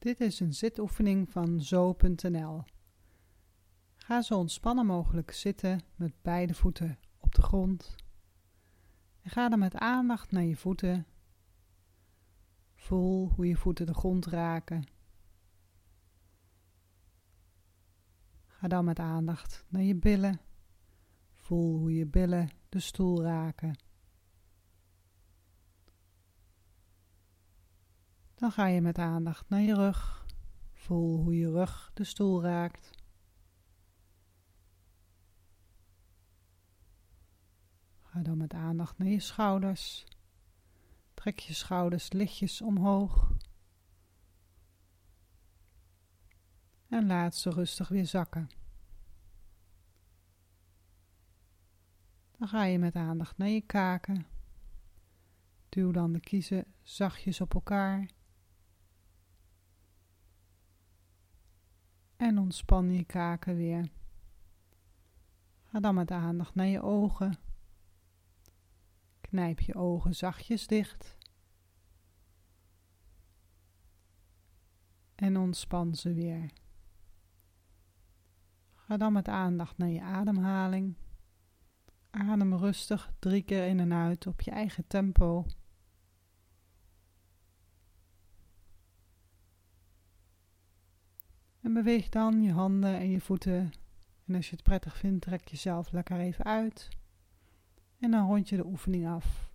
Dit is een zitoefening van zo.nl. Ga zo ontspannen mogelijk zitten met beide voeten op de grond. En ga dan met aandacht naar je voeten. Voel hoe je voeten de grond raken. Ga dan met aandacht naar je billen. Voel hoe je billen de stoel raken. Dan ga je met aandacht naar je rug. Voel hoe je rug de stoel raakt. Ga dan met aandacht naar je schouders. Trek je schouders lichtjes omhoog. En laat ze rustig weer zakken. Dan ga je met aandacht naar je kaken. Duw dan de kiezen zachtjes op elkaar. En ontspan je kaken weer. Ga dan met aandacht naar je ogen. Knijp je ogen zachtjes dicht. En ontspan ze weer. Ga dan met aandacht naar je ademhaling. Adem rustig 3 keer in en uit op je eigen tempo. En beweeg dan je handen en je voeten. En als je het prettig vindt, trek jezelf lekker even uit. En dan rond je de oefening af.